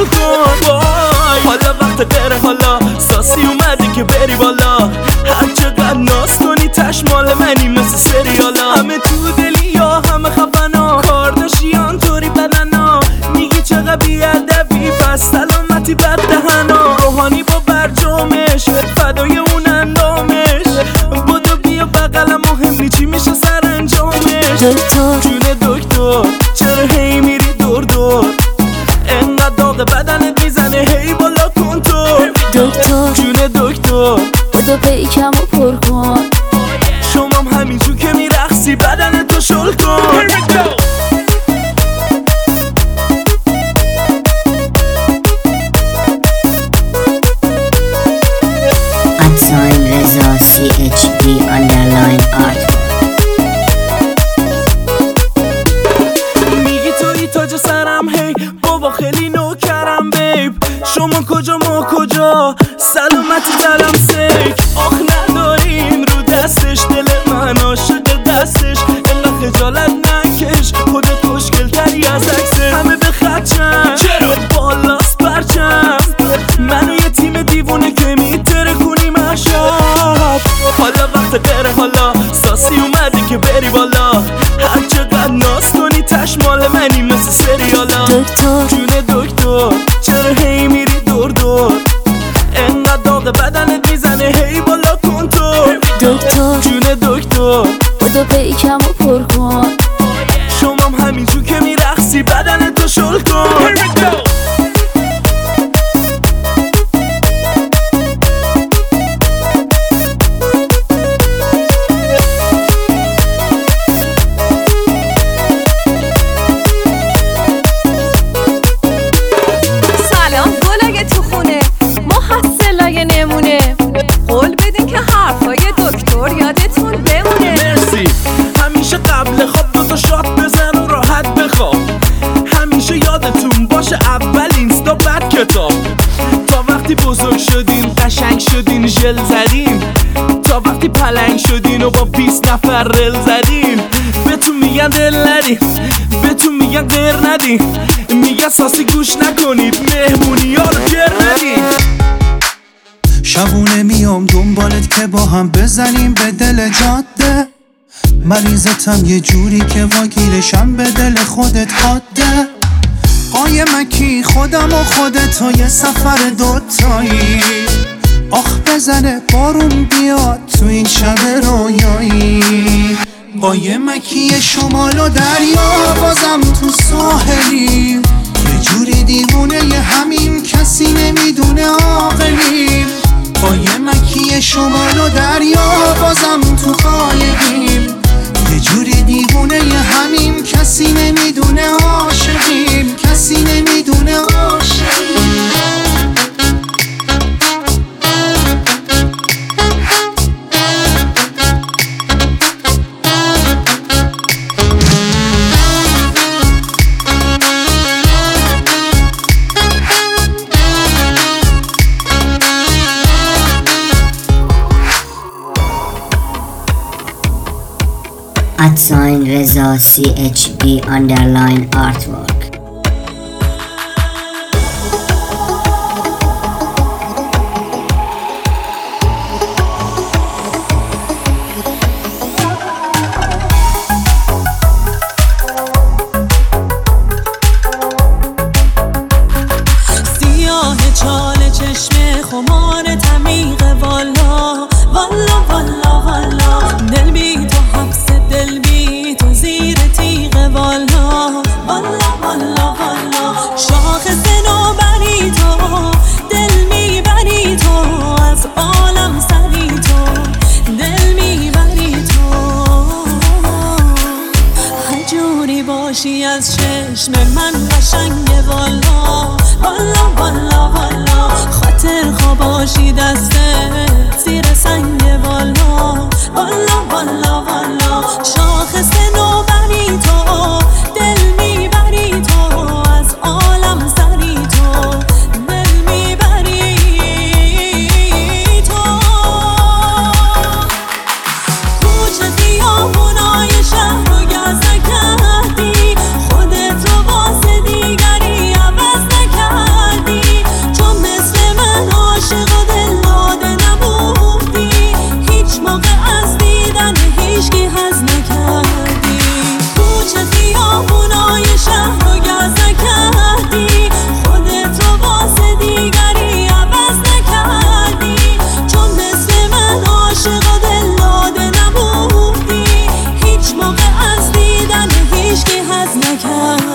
کن. وای حالا وقت غیره، حالا ساسی اومده که بری بالا. هر چقدر ناز کنی تش مال منی مثل سریالا. همه تو دلی یا همه خفنا، کارداشیان طوری بدنا. میگی چقدر بیادبی پس سلامتی بر دهنا. روحانی با برجامش فدای اون اندامش. بدو بیا بقلم مهمی چی میشه سرانجامش. جون دکتر چرا هی میری دور دور؟ انقدر داغ بدنت میزنه هی بالا کن تو. دکتر جون دکتر بدو پیکم و پر کن. شمام همینجور که میرقصی بدن تو شل کن. @رضا CHD _art. میگی توی تاج سرم هی بابا خیلی نوکرم بیب. شما کجا ما کجا سلامتی دلم سیک. آخ نداریم رو دستش دل من عاشق دستش. انقدر خجالت نکش خودت خوشگل تری از عکسش. همه به خدشن چرا بالاست پرچم. منو یه تیم دیوونه که میتره کنیم عشب. حالا وقت غیره، حالا ساسی اومده که بری بالا. هر چقدر ناز کنی تش مال منی مثل سریالا. دکتر جون دکتر چرا هی میری دور دور؟ انقدر داغ بدنت میزنه هی بالا کن تو. دکتر جون دکتر بدو پیکم و پر کن. شمام همینجور که میرقصی بدن تو شل کن. قبل خواب دوتا شات بزن و راحت بخواب. همیشه یادتون باشه اول اینستا بعد کتاب. تا وقتی بزرگ شدین قشنگ شدین ژل زدین. تا وقتی پلنگ شدین و با 20 نفر رل زدین. بهتون میگن دل ندین، بهتون میگن غیر ندین. میگن ساسی گوش نکنید مهمونی ها رو گر ندین. شبونه میام دنبالت که با هم بزنیم به دل جاده. مریضتم یه جوری که واگیرشم به دل خودت حاده. قایمکی خودم و خودت و یه سفر دوتایی. آخ بزنه بارون بیاد تو این شب رویایی. قایمکی شمال و دریا بازم تو ساحلیم. یه جوری دیوونه یه همین کسی نمیدونه عاقلیم. قایمکی شمال و دریا بازم تو قایقیم. یه جوری دیوونه یه همین کسی نمیدونه عاشقیم. کسی نمیدونه عاشقیم. @رضا CHD _artwork. سیاه چاله چشم خمار تمیقه والا والا والا والا. دل بی تو حبس دل بی تو زیر تیغه والا والا والا والا. شاخص نوبری تو دل میبری تو از عالم سری تو دل میبری تو. هجوری باشی از چشم من قشنگه والا والا والا والا. خاطر خواباشی دستت زیر سنگ والا والا والا والا. شاخص نوبری تو دل میبری تو از عالم سری تو دل میبری تو. کوچه خیابونای شهر رو گز نکردی. خودت رو واسه دیگری عوض نکردی.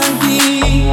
کردی.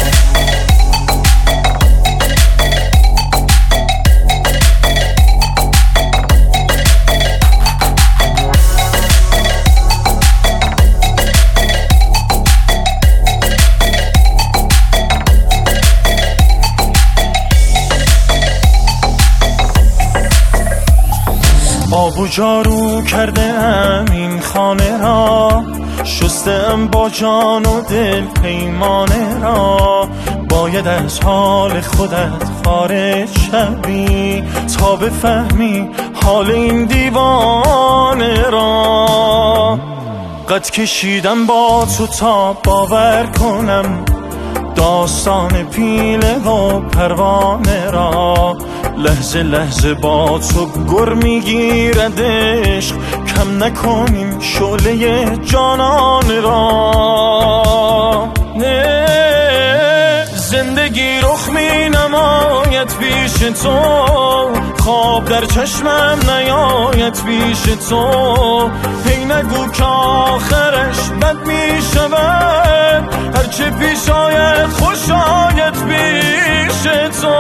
آب و جارو کرده ام این خانه را، شستم با جان و دل پیمانه را. باید از حال خودت خارج شوی تا بفهمی حال این دیوانه را. قد کشیدم با تو تا باور کنم داستان پیله و پروانه را. لحظه لحظه با تو گر میگیرد عشق، کم نکنیم شعله جانان را. نه زندگی رخ می نماید پیش تو، خواب در چشمم نیاید پیش تو. هی نگو که آخرش بد می شود، هرچه پیش آید خوش آید پیش تو.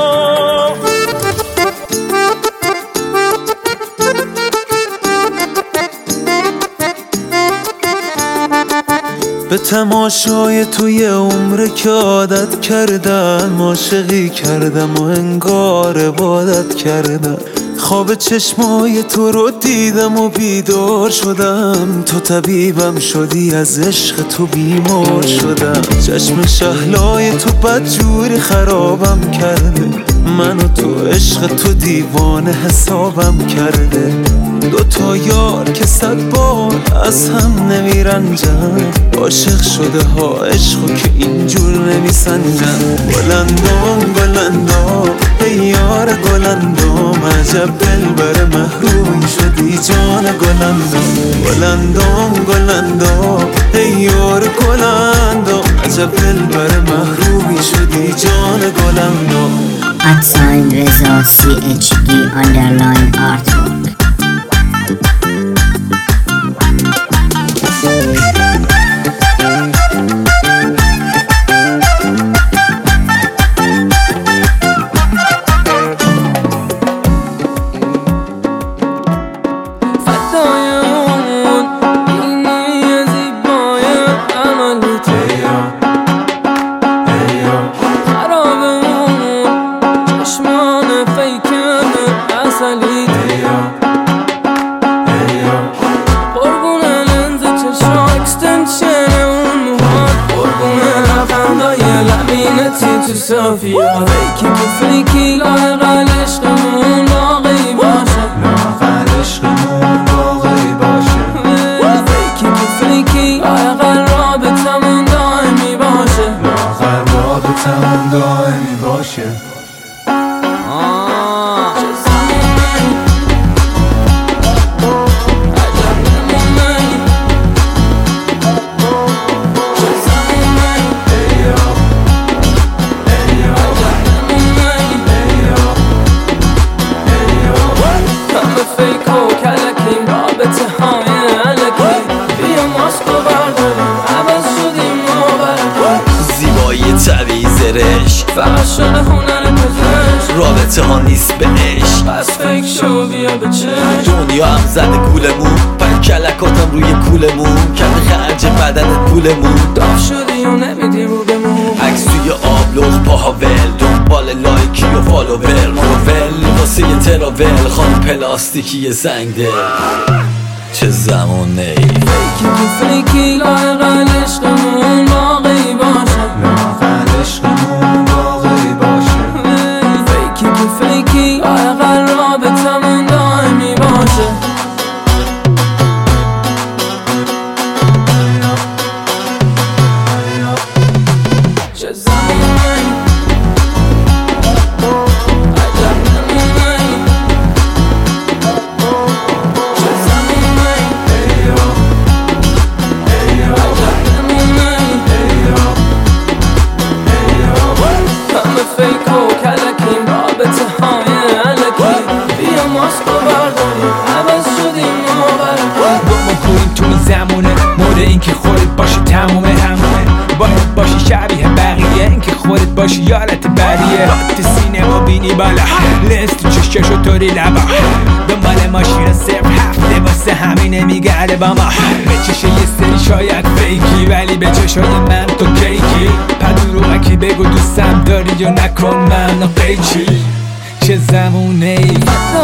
به تماشای توی عمر که عادت کردم، عاشقی کردم و انگار عبادت کردم. خواب چشمای تو رو دیدم و بیدار شدم، تو طبیبم شدی از عشق تو بیمار شدم. چشم شهلای تو بدجوری خرابم کرده، من و تو عشق تو دیوانه حسابم کرده. دوتا یار که 100 بار از هم نمیرنجن، عاشق شده ها عشقو که اینجور نمیسنجن. گلندام گلندام ای یار گلندام، عجب دلبر محرومی شدی جان گلندام. گلندام گلندام ای یار گلندام، عجب دلبر محرومی شدی جان گلندام. @رضا CHD_artwork. صافیه فیکی که فیکی لاغل عشقمون باقی باشه، لاغل عشقمون باقی باشه. فیکی که فیکی لاغل رابطمون دائمی باشه، لاغل رابطمون دائمی باشه. فقط شده هنر پزشک، رابطه ها نیست به عشق، پس فکر شو بیا به چشم. دنیا هم زده گولمون، پر کلکاتم روی کولمون، کرده خرج بدنت پولمون. داف شدی و نمیدی رو بمون، عکس توی آبلوغ پاهاول، دنبال لایکی و فالوور. مروول واسه یه تراول، خانم پلاستیکی زنگ دل. چه زمونه ای فیکی که فیکی لاغل عشقمون باقی باشه، لاغل عشقمون باقی باشه. فیکی که فیکی لاغل رابطمون دائمی باشه. چه زمونه ای باشی شبیه بقیه، این که خودت باشی یالت بریه. تو سینما بینی بالا، لنز تو چششو طوری لبا، دنبال ماشین صرف هفته واسه همینه میگرده با ما. به چشه یه سری شاید فیکی، ولی به چشای من تو کیکی. پدروغکی بگو دوستم داری یا نکن منو قیچی. چه زمونه ای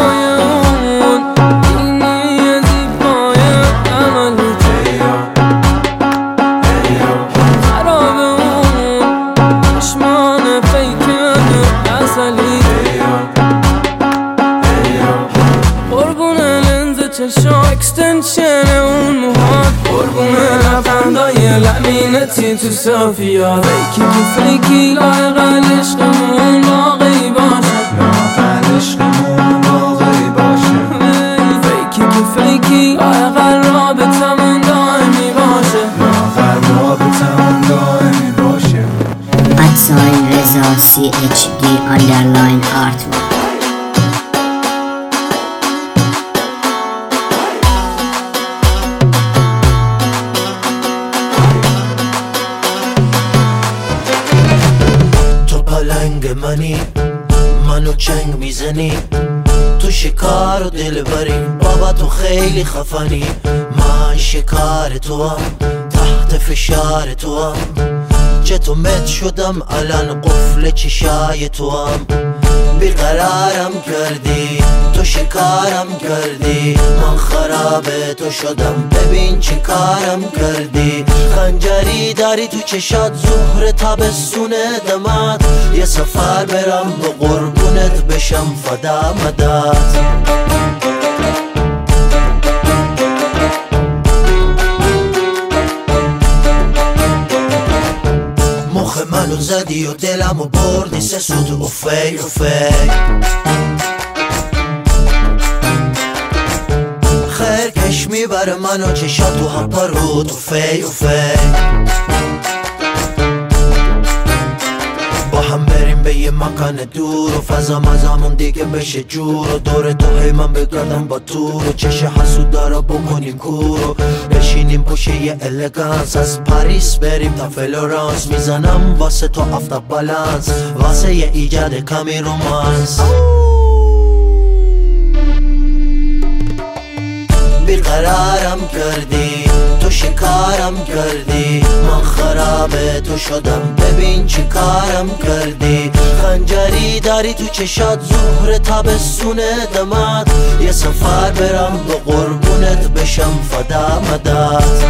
اکستنشن اون موهات، قربونه لبخندای لبینتی تو صافیات. فیکی که فیکی لااقل عشقمون واقعی باشه، لااقل عشقمون واقعی باشه. فیکی که فیکی لااقل رابطمون دائمی باشه، لااقل رابطمون دائمی باشه. ادساین رضا CHD underline artwork. منو چنگ میزنی، تو شکار و دلبری، بابا تو خیلی خفنی. من شکار تو هم، تحت فشار تو هم، چطور مت شدم الان قفل چشای تو هم. بیقرارم کردی، تو شکارم کردی، من خراب تو شدم، ببین چه کارم کردی. خنجری داری تو چشات، ظهر تابستون دمات، یه سفر برم به قربونت بشم فدا مدات. مخ منو زدی و دلمو بردی، سه سود اوفی اوفی. خیر کش میبره منو چشات تو هم پرود اوفی اوفی. با هم بریم به یه مکان دور و فضا مزامون دیگه بشه جور، و دور تو هی من بگردم با تور، و چشه حسود دارا بکنیم کور، و بشینیم پشت یه الگانس. از پاریس بریم تا فلورانس، میزنم واسه تو آفتاب بالانس، واسه یه ایجاد کمی رومانس. بیقرارم کردی، تو شکارم کردی، من خراب تو شدم، ببین چی کارم کردی. خنجری داری تو چشات، ظهر تابستون دمات، یه سفر برم به قربونت بشم فدا مدات.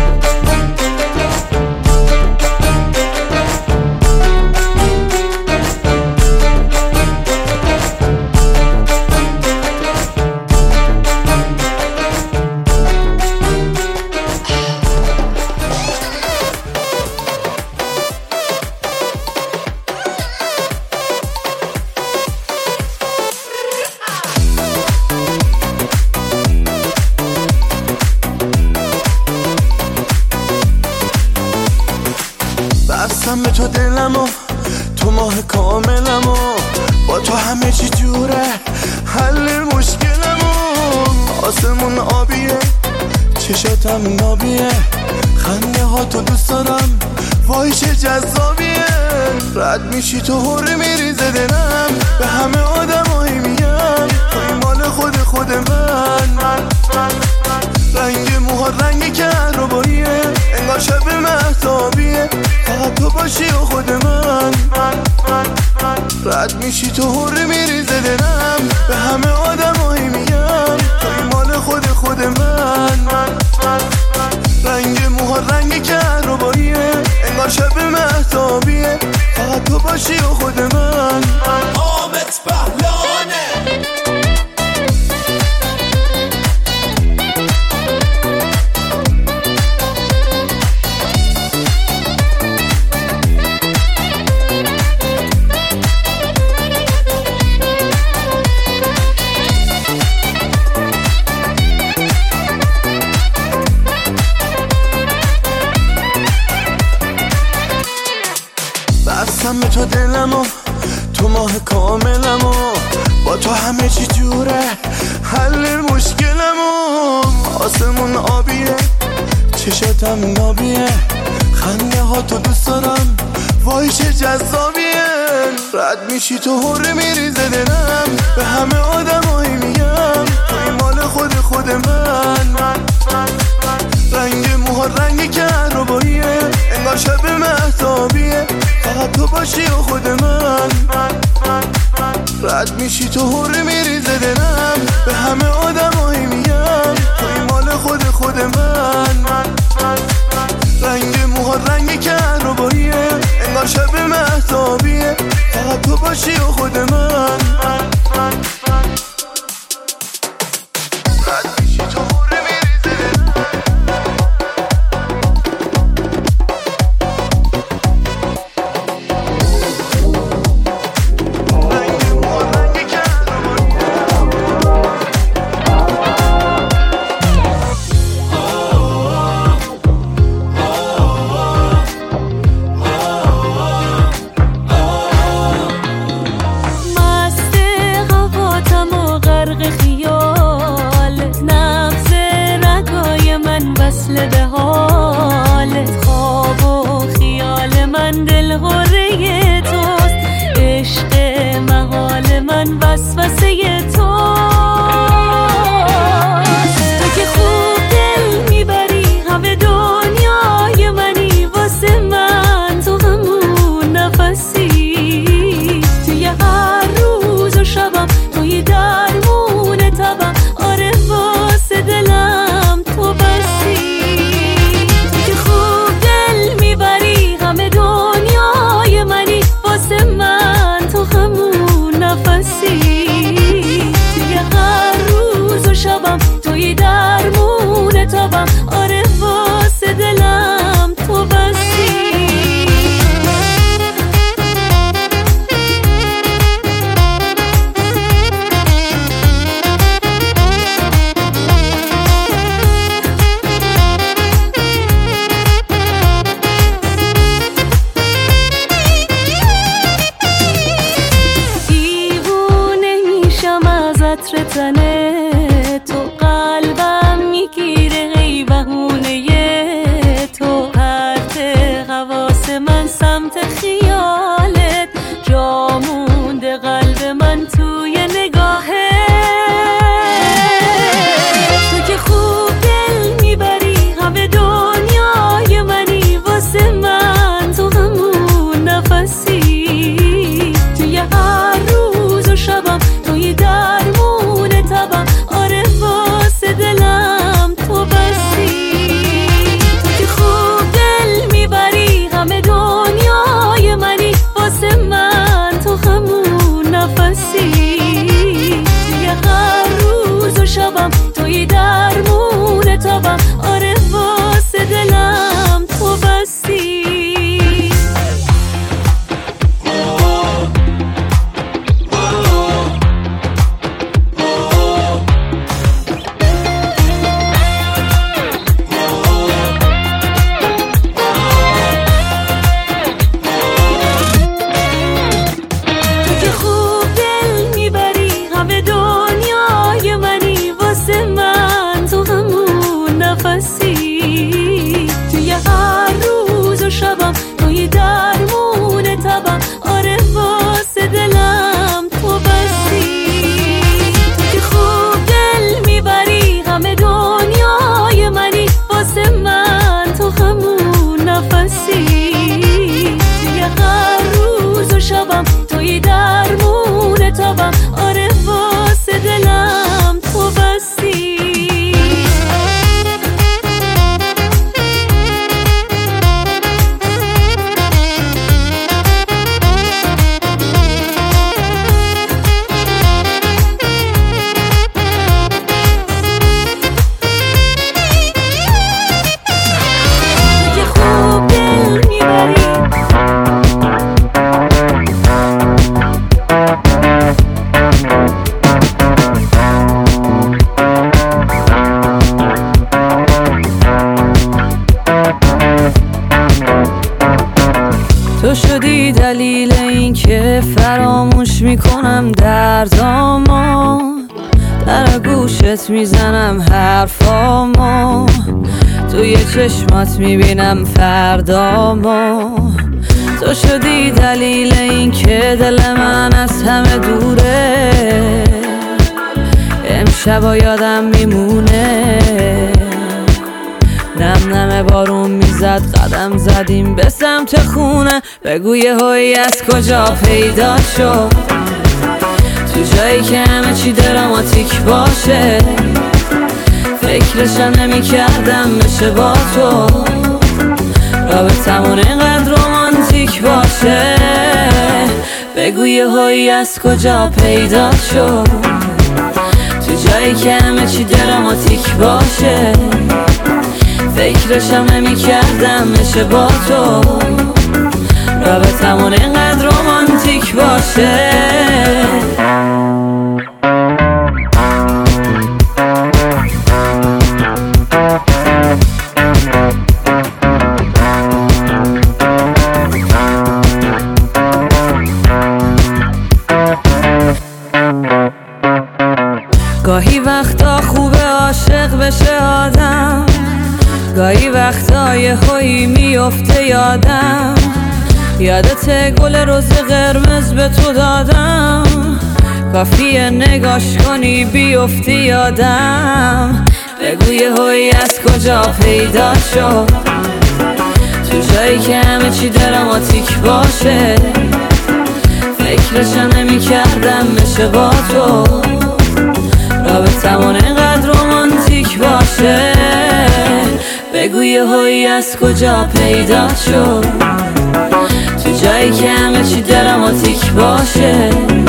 بستم به تو دلمو، تو ماه کاملمو، با تو همه چی جوره، حل مشکلمو. آسمون آبیه، چشاتم نابیه، خنده ها تو دوست دارم، وای چه جذابیه. رد میشی تو هر میریزه دلم، به همه آدمایی میگم توی مال خود من. رنگ موها رنگ کهرباییه، انگار شب مهتابیه، فقط تو باشی و خود من. رد میشی تو هر میریزه دلم، به همه آدمایی میگم توی مال خود من. رنگ موها رنگ کهرباییه، انگار شب مهتابیه، فقط تو باشی و خود من. آمت پهلانه بستم به تو دلمو، تو ماه کاملمو، با تو همه چی جوره، حل مشکلمو. آسمون آبیه، چشاتم نابیه، خنده ها تو دوست دارم، جذابیه. رد میشی تو هره میریزه دلم، به همه آدمایی میگم توی مال خود من. رنگ موها رنگ کهرباییه، انگار شب مهتابیه، فقط تو باشی و خود من. رد میشی تو هره میریزه دلم، به همه آدمایی میگم توی مال خود من. رنگ موها رنگ کهرباییه، انگار شب مهتابیه، فقط تو باشی و خود من. رد میشی تو هره میریزه به حالت، خواب و خیال من دل غره توست، عشق محال من وسوسه توست. تو که خوب دل میبری همه دنیای منی، واسه من تو همون نفسی، توی هر روز و شبم توی درمون تبم، آره واسه دلم تو بسی. توی هر روز و شبم توی درمون تابم، آره واسه دلم تو بسی. عطر تنه تو، قلبم میگیره ای بهونه تو، پرت حواس من سمت خیالت، جا مونده قلب من توی نگاهت. تو که خوب دل میبری همه دنیای منی، واسه من تو همون نفسی، توی هر روز و شبم توی درمون تبم، آره واسه دلم تو بسی. تو که خوب دل میبری همه دنیای منی، واسه من تو همون نفسی، توی هر روز و شبم توی درمون تبم، آره واسه دلم تو بسی. توی هر روز و شبم توی درمون تبم، آره واسه دلم تو بسی. تو که خوب دل میبری همه دنیای منی، واسه من تو همون نفسی، توی هر روز و شبم توی درمون تبم، آره واسه دلم تو بسی. تو شدی دلیل این که فراموش میکنم دردامو، در گوشت میزنم حرفامو، توی چشمات میبینم فردامو، تو شدی دلیل این که دل من از همه دوره، امشبا یادم میمونه. نم نم بارون میزد، قدم زدیم به سمت خونه. بگو یهویی از کجا پیدا شد، تو جایی که همه چی دراماتیک باشه. فکرشم نمی کردم بشه با تو، رابطمون اینقدر رومانتیک باشه. بگو یهویی از کجا پیدا شد، تو جایی که همه چی دراماتیک باشه. فکرشم نمی کردم بشه با تو، رابطمون اینقدر رومانتیک باشه. گاهی وقتا خوبه عاشق بشه آدم، گاهی وقتا یهویی میفته یادم. یادت گل روز قرمز به تو دادم، کافیه نگاش کنی بیفتی یادم. بگو یهویی از کجا پیدا شد، تو جایی که همه چی دراماتیک باشه. فکرشم نمی کردم بشه با تو، رابطمون اینقدر رومانتیک باشه. بگو یهویی از کجا پیدا شد، تو جایی که همه چی دراماتیک باشه.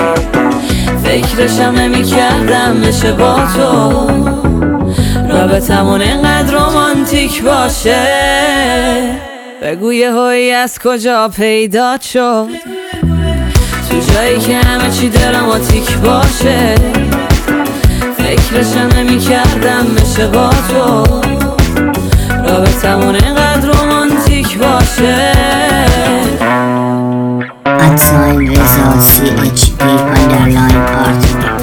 فکرشم نمی کردم بشه با تو، رابطمون اینقدر رومانتیک باشه. بگو یهویی از کجا پیدا شد، تو جایی که همه چی دراماتیک باشه. فکرشم نمی کردم بشه با تو، رابطمون اینقدر رومانتیک باشه. ادساین رضا CHD underline artwork.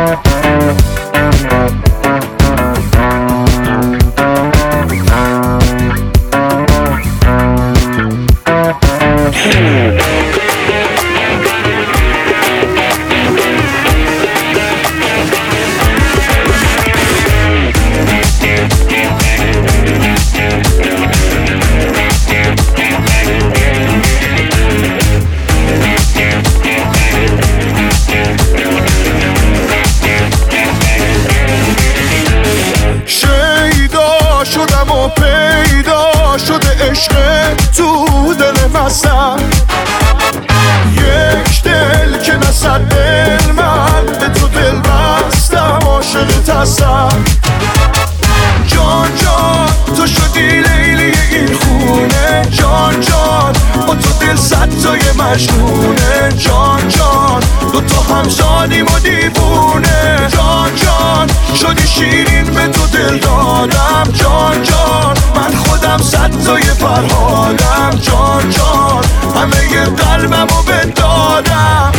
پیدا شده عشق تو دل مسن، یک دل که نصد دل من به تو دل بستم عاشقت هستم. جان جان تو شدی لیلی این خونه، جان جان با تو دل صد تای مجنونه. جان جان دو تا همزادیم و دیوونه، جان جان شدی شیرین به تو دل دادم. جان جان من خودم صد تای فرهادم. جان جان همه قلبم رو بدادم.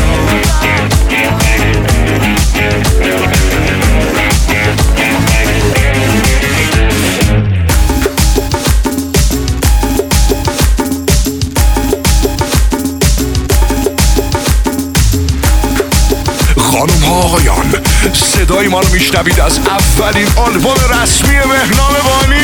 خانم ها آقایان، صدای ما رو میشنوید از اولین آلبوم رسمی مهنام بانی.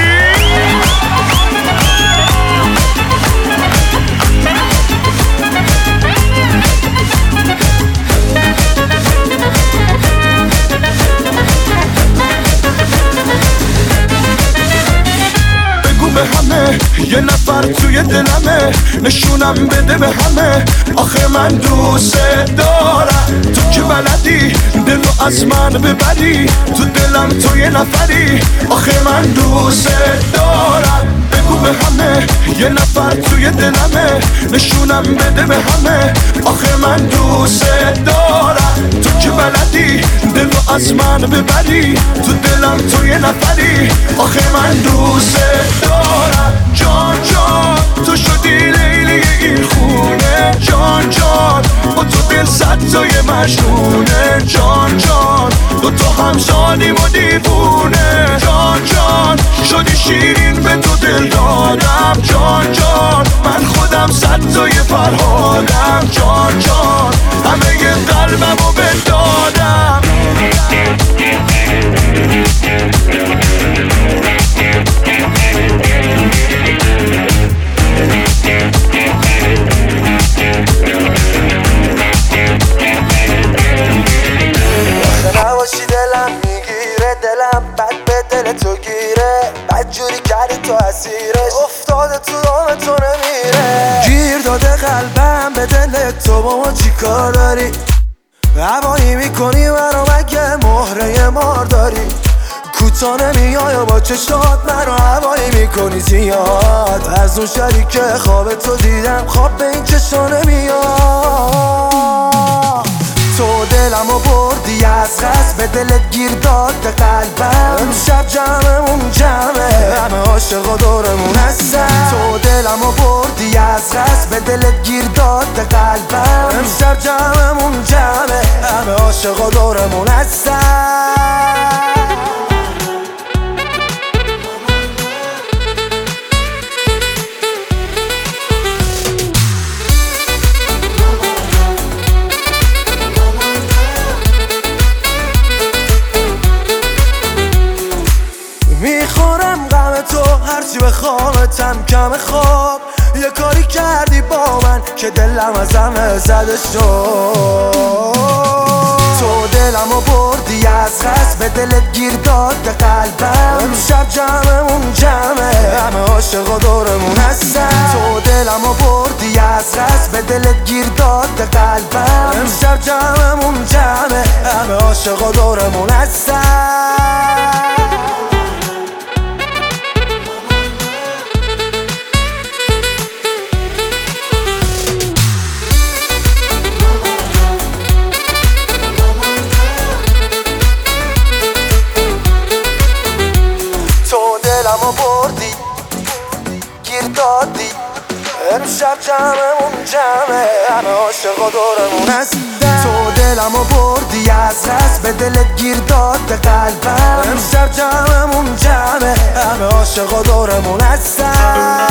به همه یه نفر توی دلمه، نشونم بده به همه آخه من دوست دارم. تو که بلدی دلو از من ببری، تو دلم تو یه نفری آخه من دوست دارم. بگو به همه یه نفر توی دلمه، نشونم بده به همه آخه من دوست دارم. تو که بلدی دلو از من ببری، تو دلم تو یه نفری آخه من دوست دارم. جان جان تو شدی لیلی این خونه، جان جان با تو دل صد تای مجنونه. جان جان با تو هم شادیم و دیوونه. جان جان شدی شیرین به تو دل دادم. جان جان من خودم صد تای فرهادم. جان جان همه قلبم رو بدادم. نباشی دلم میگیره، دلم بد به دل تو گیره. بد جوری کردی تو اسیرش، افتاده تو دام تو نمیره. گیر داده قلبم به دل تو، با ما چی کار داری؟ هوایی میکنی منو مگه مهره مار داری؟ کوتا نمیای و با چشات منو هوایی میکنی زیاد. از اون شریک خواب تو دیدم خواب به این چشا نمیاد. تو دلمو بردی از قصد، به دلت گیر داد قلبم. امشب جمعمون جمعه، همه عاشقا دورمون هستن. تو دلمو بردی از قصد، به دلت گیر داد قلبم. امشب جمعمون جمعه، همه عاشقا دورمون هستن. میخورم غم تو هرچی بخوامتم کم خواب. یه کاری کردی با من که دلم از همه زده شد. تو دلمو بردی از قصد، به دلت گیر داد قلبم. امشب جمعمون جمعه، همه عاشقا دورمون هستن. تو دلمو بردی از قصد، به دلت گیر داد قلبم. امشب جمعمون جمعه، همه عاشقا دورمون هستن. دلمو بردی گیر دادی، امشب جمعمون جمعه، همه عاشقا دورمون هستن. تو دلمو بردی از قصد، به دلت گیر داد قلبم. امشب جمعمون جمعه، همه عاشقا دورمون هستن.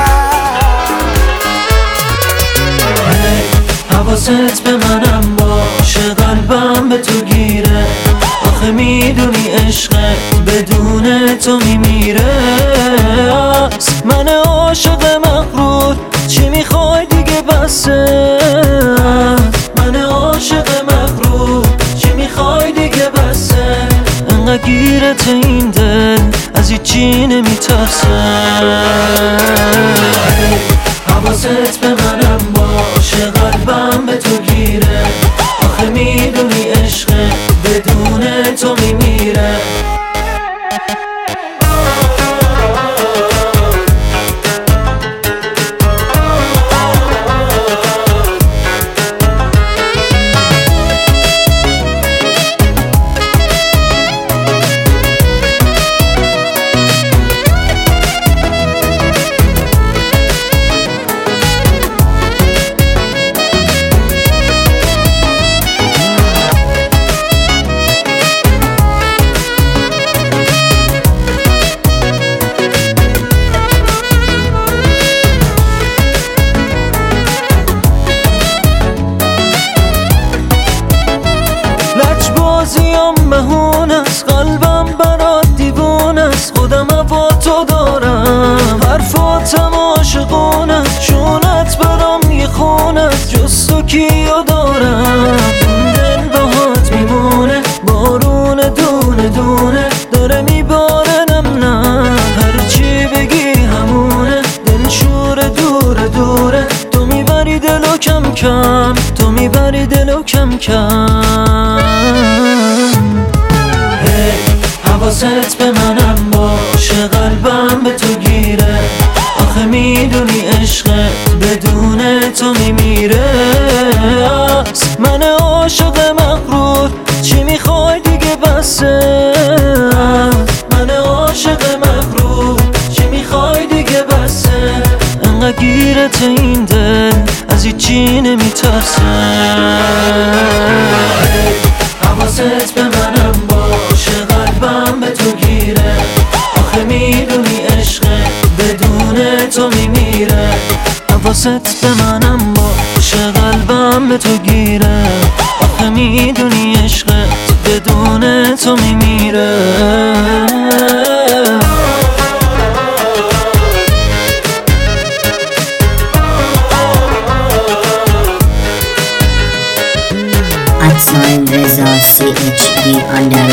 حواست به منم باشه، قلبم به تو گیره. آخه میدونی عشقت بدون تو میمیره. من عاشق مغرور، چی میخوای دیگه بسه؟ من عاشق مغرور، چی میخوای دیگه بسه؟ انقدر گیرت این دل از هیچی نمیترسه. حواست به منم باشه، قلبم به تو گیره. آخه میدونی عشقت بدون تو میمیره. مهون است، قلبم برات دیوون است. خودم با تو دارم، حرفاتم عاشقون است. چونت برام یه خون است، جز تو کیو دارم. دل باهات میمونه، بارون دونه دونه داره میباره. نه هرچی بگی همونه، دل شوره دوره دوره. تو میبری دلو کم کم، تو میبری دلو کم کم. حواست به منم باشه، قلبم به تو گیره. آخه میدونی عشقت بدون تو میمیره. من عاشق مغرور، چی میخوای دیگه بسه؟ من عاشق مغرور، چی میخوای دیگه بسه؟ انقدر گیرت این دل از هیچی نمیترسه. حواست به منم حواست به منم باشه قلبم به تو گیره آخه میدونی عشقت بدون تو میمیره @رضا CHB_